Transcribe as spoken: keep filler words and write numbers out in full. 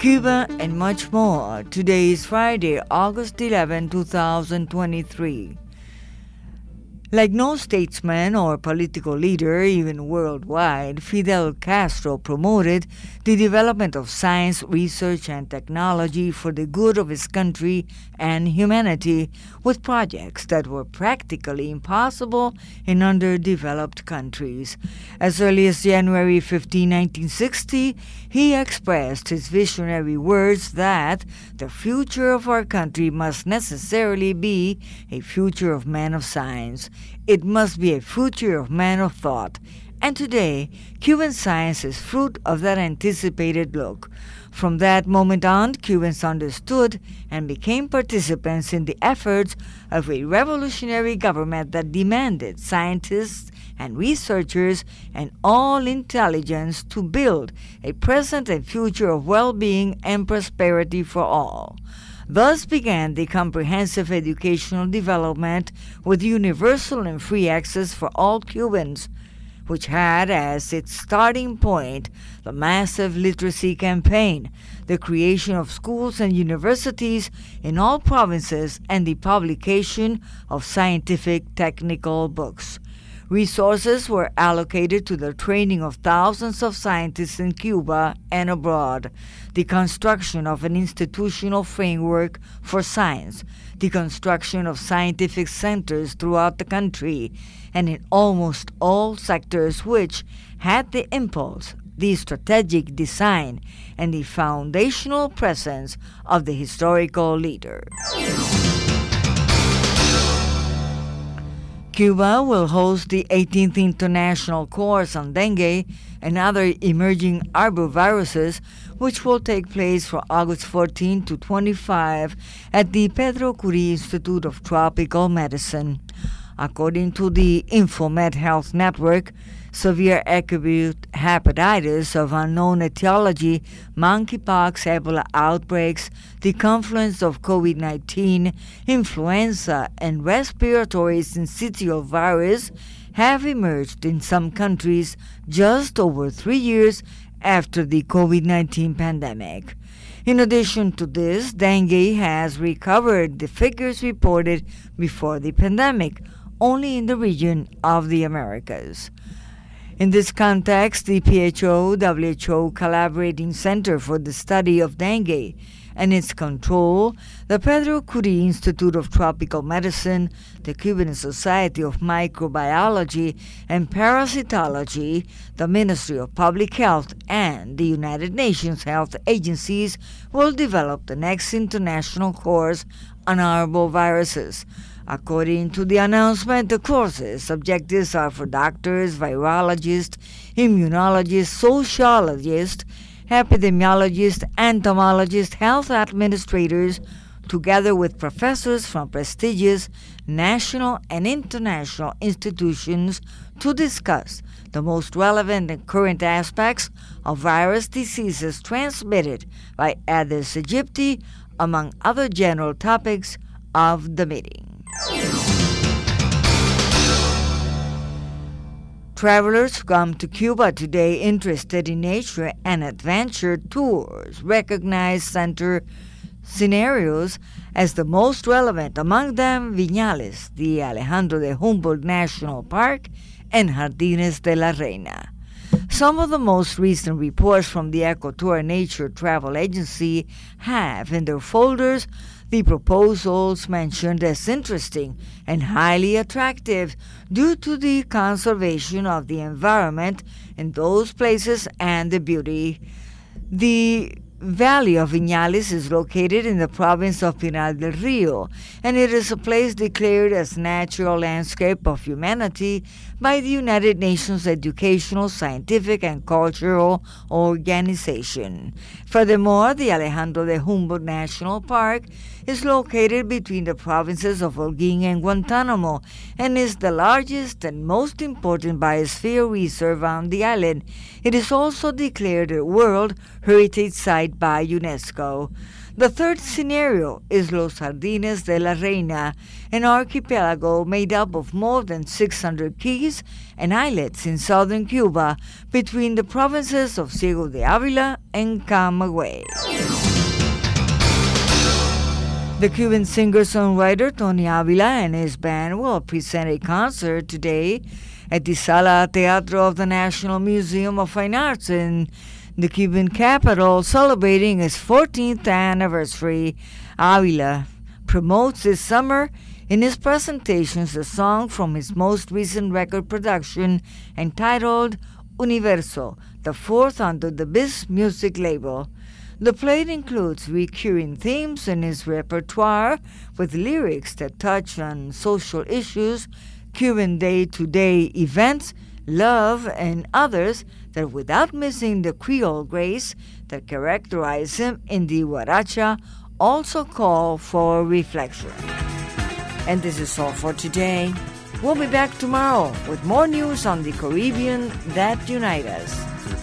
Cuba, and much more. Today is Friday, August eleventh, twenty twenty-three. Like no statesman or political leader, even worldwide, Fidel Castro promoted the development of science, research, and technology for the good of his country and humanity, with projects that were practically impossible in underdeveloped countries. As early as January fifteenth, nineteen sixty, he expressed his visionary words that the future of our country must necessarily be a future of men of science. It must be a future of men of thought. And today, Cuban science is fruit of that anticipated look. From that moment on, Cubans understood and became participants in the efforts of a revolutionary government that demanded scientists and researchers and all intelligence to build a present and future of well-being and prosperity for all. Thus began the comprehensive educational development with universal and free access for all Cubans, which had as its starting point the massive literacy campaign, the creation of schools and universities in all provinces, and the publication of scientific technical books. Resources were allocated to the training of thousands of scientists in Cuba and abroad, the construction of an institutional framework for science, the construction of scientific centers throughout the country, and in almost all sectors which had the impulse, the strategic design, and the foundational presence of the historical leader. Cuba will host the eighteenth International Course on Dengue and other emerging arboviruses, which will take place from August fourteenth to twenty-fifth at the Pedro Curie Institute of Tropical Medicine. According to the InfoMed Health Network, severe acute hepatitis of unknown etiology, monkeypox, Ebola outbreaks, the confluence of COVID nineteen, influenza, and respiratory syncytial virus have emerged in some countries just over three years after the COVID nineteen pandemic. In addition to this, dengue has recovered the figures reported before the pandemic, only in the region of the Americas. In this context, the P H O W H O Collaborating Center for the Study of Dengue and its control, the Pedro Curie Institute of Tropical Medicine, the Cuban Society of Microbiology and Parasitology, the Ministry of Public Health, and the United Nations Health Agencies will develop the next international course on arboviruses. According to the announcement, the course's objectives are for doctors, virologists, immunologists, sociologists, epidemiologists, entomologists, health administrators, together with professors from prestigious national and international institutions to discuss the most relevant and current aspects of virus diseases transmitted by Aedes aegypti, among other general topics of the meeting. Travelers come to Cuba today interested in nature and adventure tours recognize center scenarios as the most relevant, among them Viñales, the Alejandro de Humboldt National Park, and Jardines de la Reina. Some of the most recent reports from the Ecotour Nature Travel Agency have in their folders the proposals mentioned as interesting and highly attractive due to the conservation of the environment in those places and the beauty. The Valley of Viñales is located in the province of Pinar del Rio, and it is a place declared as natural landscape of humanity by the United Nations Educational, Scientific, and Cultural Organization. Furthermore, the Alejandro de Humboldt National Park is located between the provinces of Holguín and Guantánamo and is the largest and most important biosphere reserve on the island. It is also declared a World Heritage Site by UNESCO. The third scenario is Los Jardines de la Reina, an archipelago made up of more than six hundred keys and islets in southern Cuba between the provinces of Ciego de Ávila and Camagüey. The Cuban singer-songwriter Tony Avila and his band will present a concert today at the Sala Teatro of the National Museum of Fine Arts in the Cuban capital, celebrating its fourteenth anniversary. Avila promotes this summer in his presentations a song from his most recent record production entitled Universo, the fourth under the Biz Music label. The play includes recurring themes in his repertoire with lyrics that touch on social issues, Cuban day-to-day events, love, and others that, without missing the Creole grace that characterize him in the guaracha, also call for reflection. And this is all for today. We'll be back tomorrow with more news on the Caribbean that unite us.